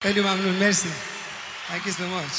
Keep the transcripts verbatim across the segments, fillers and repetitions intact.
خیلی ممنون، مرسی. Thank you so much.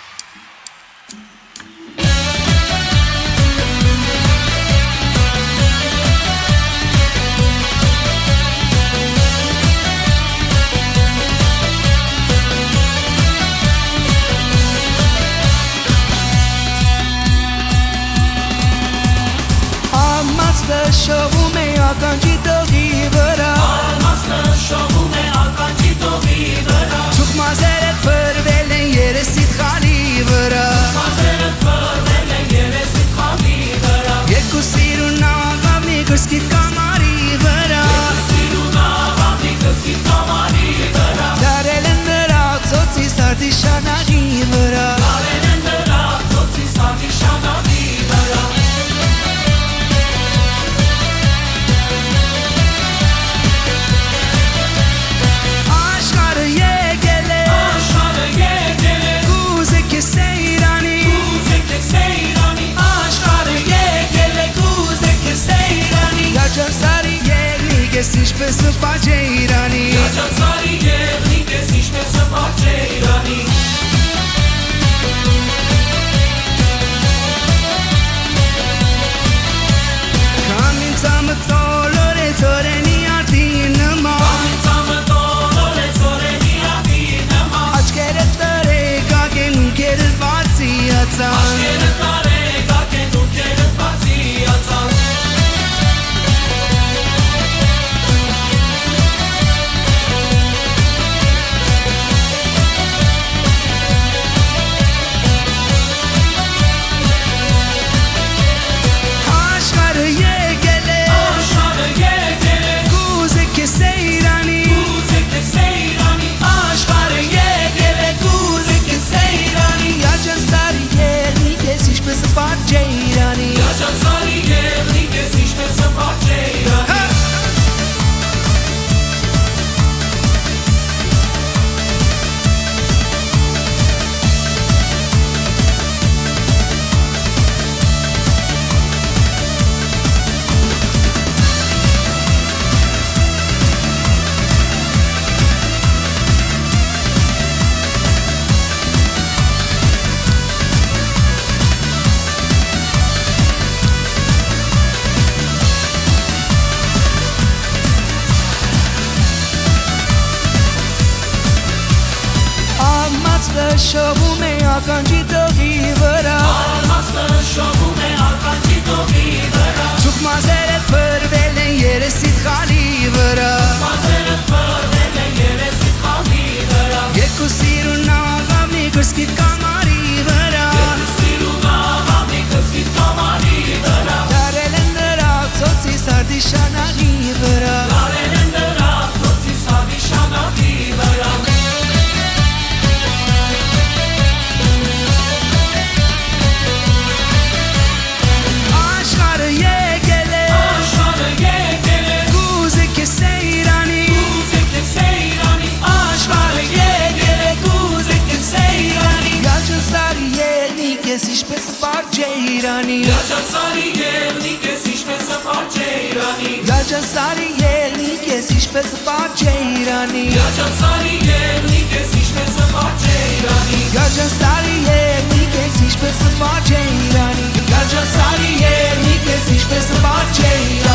Almazda şovume akancı dogi vara Almazda şovume akancı dogi vara Çok mazeret pervelen yere sit khali vara Mazeret pervelen yere sit khali vara Yeku siruna gavni kırskit kamari vara Yeku siruna gavni kırskit kamari vara Darelender ağzotsi sardi şanagi vara Darelender ağzotsi sardi şanagi vara Kesiş pe săpace irani Iaca țarii ierni Kesiș pe săpace irani Kamințamă tolore țoreni ardinăma Kamințamă tolore țoreni ardinăma Açkere tare kake nu kere vațiața Açkere tare kake nu kere vațiața Almazda şovume akancı dogi vara Almazda şovume akancı dogi vara Çok mazeret pervelen yere sit khali vara Mazeret pervelen yere sit khali vara Yeku siruna gavni kırskit kamari vara Yeku siruna gavni kırskit kamari vara Darelender ağzotsi sardi şanagi vara Darelender ağzotsi sardi şanagi vara Kesiş pe săpace irani Iaca țarii ierni Kesiș pe săpace irani Iaca țarii ierni Kesiş pe săpace irani Iaca țarii ierni Kesiș pe săpace irani Iaca țarii ierni Kesiş pe săpace irani Iaca țarii ierni Kesiş pe săpace irani